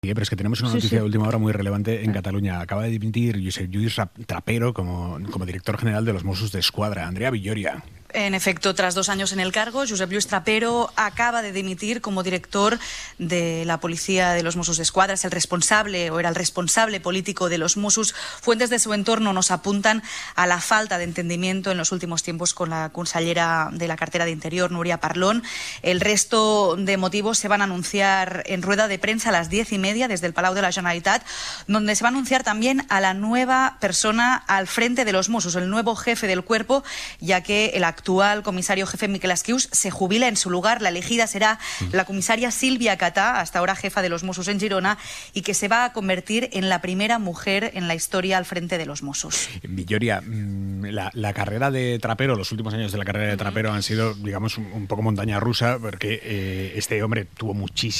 Pero es que tenemos una noticia de última hora muy relevante en Cataluña. Acaba de dimitir Josep Lluís Trapero como director general de los Mossos d'Esquadra. Andrea Villoria. En efecto, tras 2 años en el cargo, Josep Lluís Trapero acaba de dimitir como director de la Policía de los Mossos d'Esquadra. Es el responsable, o era el responsable político de los Mossos. Fuentes de su entorno nos apuntan a la falta de entendimiento en los últimos tiempos con la consellera de la cartera de Interior, Núria Parlon. El resto de motivos se van a anunciar en rueda de prensa a las 10:30 desde el Palau de la Generalitat, donde se va a anunciar también a la nueva persona al frente de los Mossos, el nuevo jefe del cuerpo, ya que el actual comisario jefe Miquel Asquius se jubila. En su lugar, la elegida será la comisaria Sílvia Catà, hasta ahora jefa de los Mossos en Girona, y que se va a convertir en la primera mujer en la historia al frente de los Mossos. Villoria, la carrera de Trapero, los últimos años de la carrera de Trapero han sido, digamos, un poco montaña rusa, porque este hombre cobró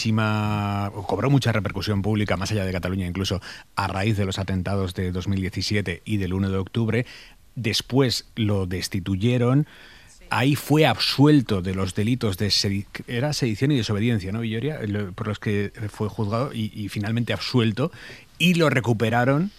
mucha repercusión pública, más allá de Cataluña incluso, a raíz de los atentados de 2017 y del 1 de octubre. Después lo destituyeron. Ahí fue absuelto de los delitos de sedición y desobediencia, ¿no, Villoria? Por los que fue juzgado y finalmente absuelto. Y lo recuperaron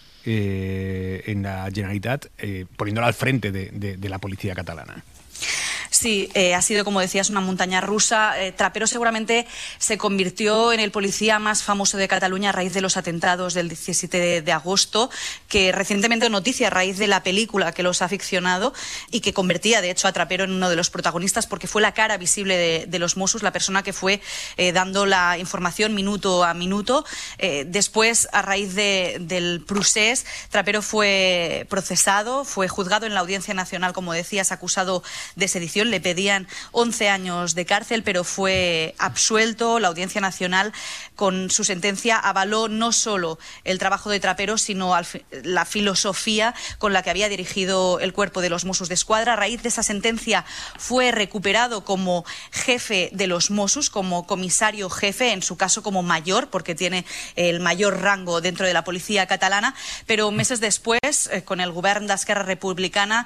en la Generalitat, poniéndolo al frente de la policía catalana. Sí, ha sido, como decías, una montaña rusa. Trapero seguramente se convirtió en el policía más famoso de Cataluña a raíz de los atentados del 17 de agosto, que recientemente noticia a raíz de la película que los ha ficcionado y que convertía, de hecho, a Trapero en uno de los protagonistas, porque fue la cara visible de los Mossos, la persona que fue dando la información minuto a minuto. Después, a raíz del procés, Trapero fue procesado, fue juzgado en la Audiencia Nacional, como decías, acusado de sedición. Le pedían 11 años de cárcel, pero fue absuelto. La Audiencia Nacional, con su sentencia, avaló no solo el trabajo de Trapero, sino la filosofía con la que había dirigido el cuerpo de los Mossos d'Esquadra. A raíz de esa sentencia fue recuperado como jefe de los Mossos, como comisario jefe, en su caso como mayor, porque tiene el mayor rango dentro de la policía catalana, pero meses después, con el govern d'Esquerra Republicana,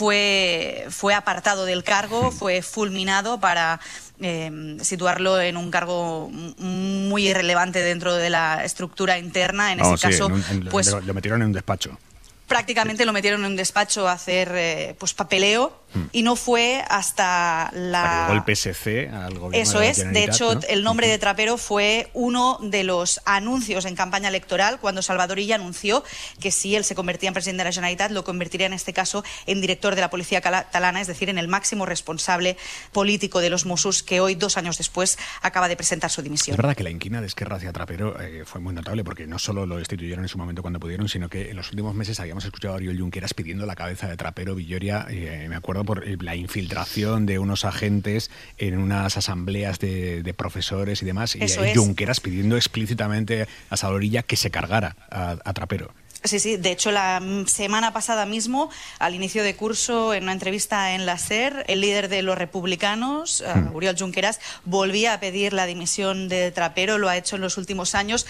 fue apartado del cargo, fue fulminado para situarlo en un cargo muy irrelevante dentro de la estructura interna. En ese caso, lo metieron en un despacho. Prácticamente lo metieron en un despacho a hacer papeleo, y no fue hasta la... Llegó el PSC al gobierno. Eso es. De hecho, ¿no? El nombre de Trapero fue uno de los anuncios en campaña electoral, cuando Salvador Illa anunció que si él se convertía en presidente de la Generalitat, lo convertiría en este caso en director de la policía catalana, es decir, en el máximo responsable político de los Mossos, que hoy, 2 años después, acaba de presentar su dimisión. Es verdad que la inquina de Esquerra hacia Trapero fue muy notable, porque no solo lo destituyeron en su momento cuando pudieron, sino que en los últimos meses habíamos escuchado a Oriol Junqueras pidiendo la cabeza de Trapero. Villoria, me acuerdo por la infiltración de unos agentes en unas asambleas de profesores y demás, y Junqueras pidiendo explícitamente a Salvador Illa que se cargara a Trapero. Sí, de hecho la semana pasada mismo, al inicio de curso, en una entrevista en la SER, el líder de los republicanos, Oriol Junqueras, volvía a pedir la dimisión de Trapero. Lo ha hecho en los últimos años.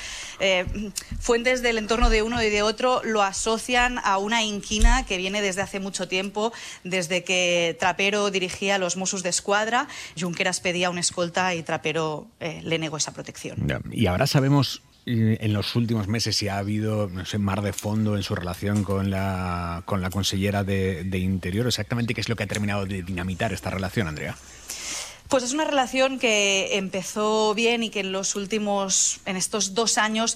Fuentes del entorno de uno y de otro lo asocian a una inquina que viene desde hace mucho tiempo, desde que Trapero dirigía a los Mossos d'Esquadra. Junqueras pedía una escolta y Trapero le negó esa protección. Y ahora sabemos en los últimos meses si ha habido, no sé, mar de fondo en su relación con la consellera de Interior. Exactamente, ¿qué es lo que ha terminado de dinamitar esta relación, Andrea? Pues es una relación que empezó bien y que en estos 2 años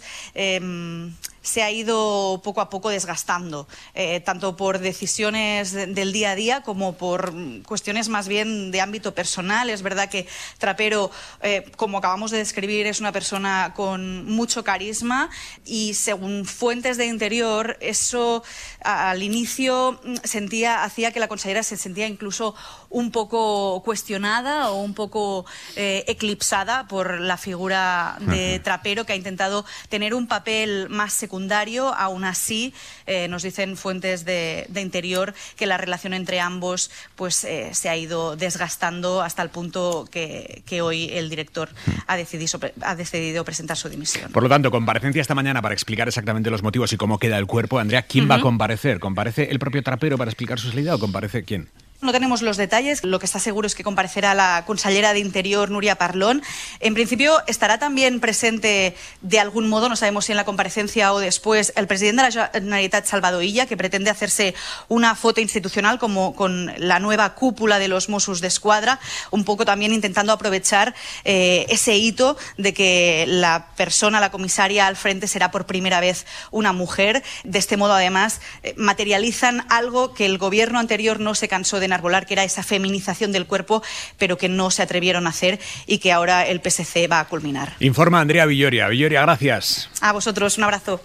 se ha ido poco a poco desgastando, tanto por decisiones del día a día como por cuestiones más bien de ámbito personal. Es verdad que Trapero, como acabamos de describir, es una persona con mucho carisma, y según fuentes de Interior, eso al inicio hacía que la consellera se sentía incluso un poco cuestionada o un poco eclipsada por la figura de Trapero, que ha intentado tener un papel más secundario. Aún así, nos dicen fuentes de Interior que la relación entre ambos se ha ido desgastando hasta el punto que hoy el director ha decidido presentar su dimisión. Por lo tanto, comparecencia esta mañana para explicar exactamente los motivos y cómo queda el cuerpo. Andrea, ¿quién va a comparecer? ¿Comparece el propio Trapero para explicar su salida o comparece quién? No tenemos los detalles, lo que está seguro es que comparecerá la consellera de Interior, Núria Parlon. En principio estará también presente de algún modo, no sabemos si en la comparecencia o después, el presidente de la Generalitat, Salvador Illa, que pretende hacerse una foto institucional como con la nueva cúpula de los Mossos d'Esquadra, un poco también intentando aprovechar ese hito de que la persona, la comisaria al frente será por primera vez una mujer. De este modo, además, materializan algo que el gobierno anterior no se cansó de enarbolar, que era esa feminización del cuerpo, pero que no se atrevieron a hacer y que ahora el PSC va a culminar. Informa Andrea Villoria. Villoria, gracias. A vosotros, un abrazo.